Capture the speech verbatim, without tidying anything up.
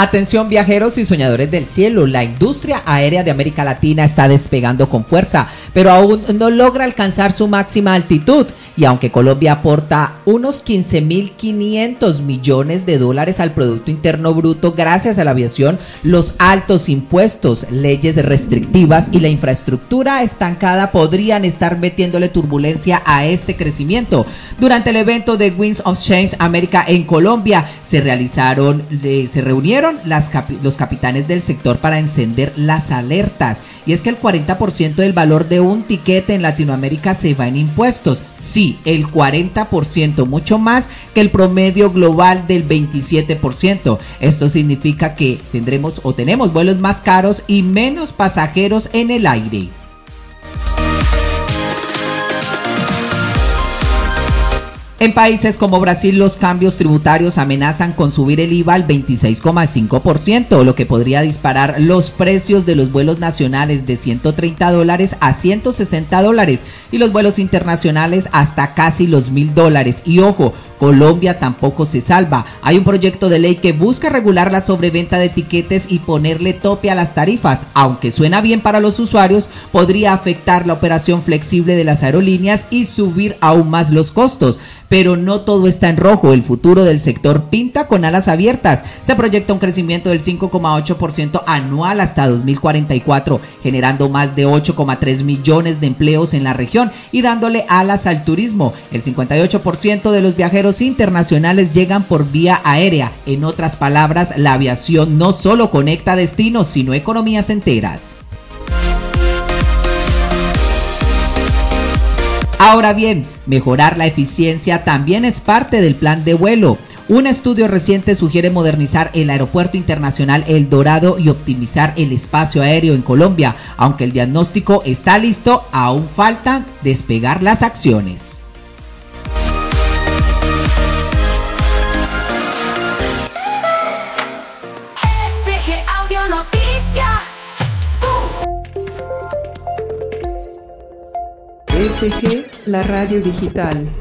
Atención viajeros y soñadores del cielo, la industria aérea de América Latina está despegando con fuerza, pero aún no logra alcanzar su máxima altitud. Y aunque Colombia aporta unos quince mil quinientos millones de dólares al Producto Interno Bruto gracias a la aviación, los altos impuestos, leyes restrictivas y la infraestructura estancada podrían estar metiéndole turbulencia a este crecimiento. Durante el evento de Winds of Change América en Colombia, se realizaron, eh, se reunieron las capi- los capitanes del sector para encender las alertas. Y es que el cuarenta por ciento del valor de un tiquete en Latinoamérica se va en impuestos. Sí, el cuarenta por ciento, mucho más que el promedio global del veintisiete por ciento. Esto significa que tendremos o tenemos vuelos más caros y menos pasajeros en el aire. En países como Brasil, los cambios tributarios amenazan con subir el I V A al veintiséis coma cinco por ciento, lo que podría disparar los precios de los vuelos nacionales de ciento treinta dólares a ciento sesenta dólares y los vuelos internacionales hasta casi los mil dólares. Y ojo, Colombia tampoco se salva. Hay un proyecto de ley que busca regular la sobreventa de tiquetes y ponerle tope a las tarifas. Aunque suena bien para los usuarios, podría afectar la operación flexible de las aerolíneas y subir aún más los costos. Pero no todo está en rojo, el futuro del sector pinta con alas abiertas. Se proyecta un crecimiento del cinco coma ocho por ciento anual hasta dos mil cuarenta y cuatro, generando más de ocho coma tres millones de empleos en la región y dándole alas al turismo. El cincuenta y ocho por ciento de los viajeros internacionales llegan por vía aérea. En otras palabras, la aviación no solo conecta destinos, sino economías enteras. Ahora bien, mejorar la eficiencia también es parte del plan de vuelo. Un estudio reciente sugiere modernizar el Aeropuerto Internacional El Dorado y optimizar el espacio aéreo en Colombia. Aunque el diagnóstico está listo, aún faltan despegar las acciones. S G, la radio digital.